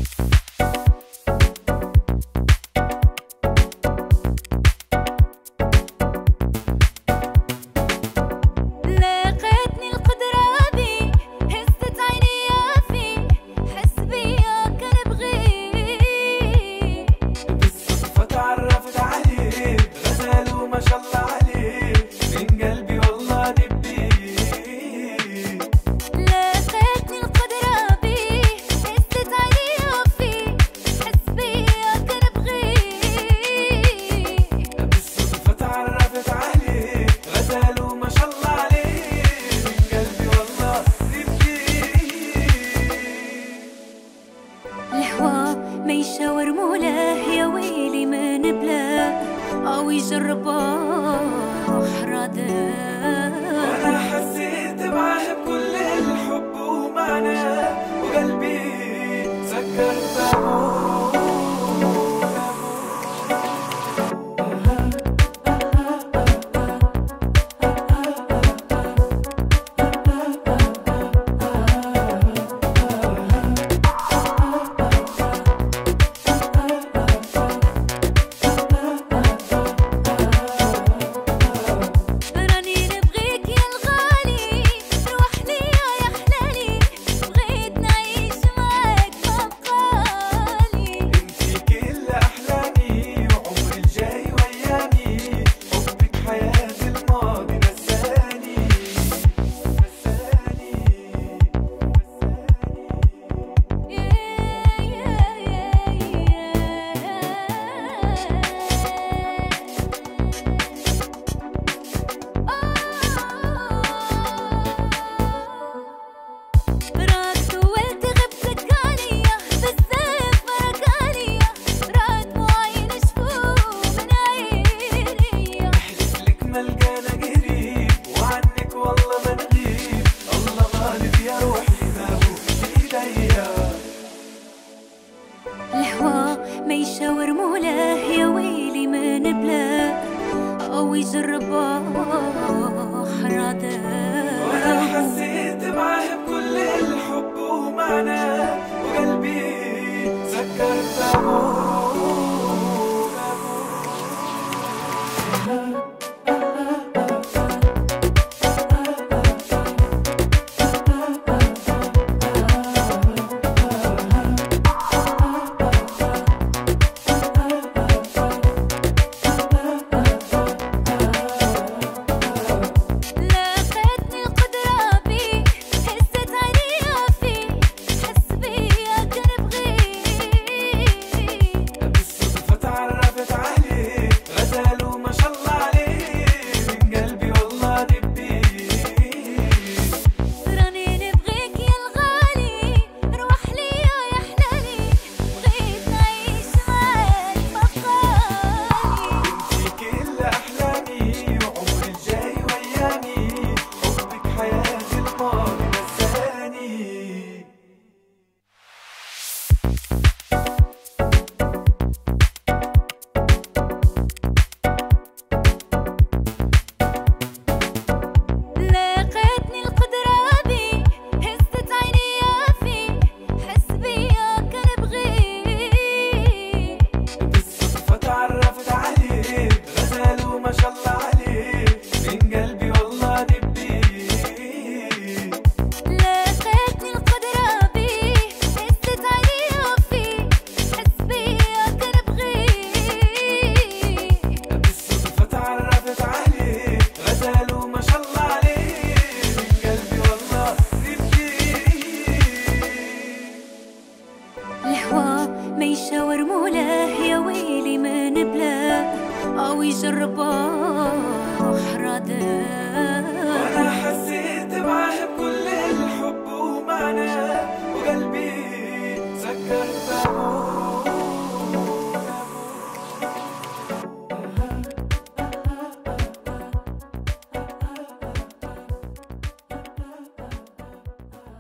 يشاور مولاه يا ويلي ما نبلاه أو يجربه حراده. وأنا حسيت معاه بكل الحب ومعناه وقلبي سكر بابه. ما يشاور مولاه يا ويلي ما نبلاه أو يجربه حراده. وأنا حسيت معاه بكل الحب ومعناه وقلبي سكر بابه. ما يشاور مولاه يا ويلي ما نبلاه أو يجربه حراده. وأنا حسيت معاه بكل الحب ومعناه وقلبي سكر بابه.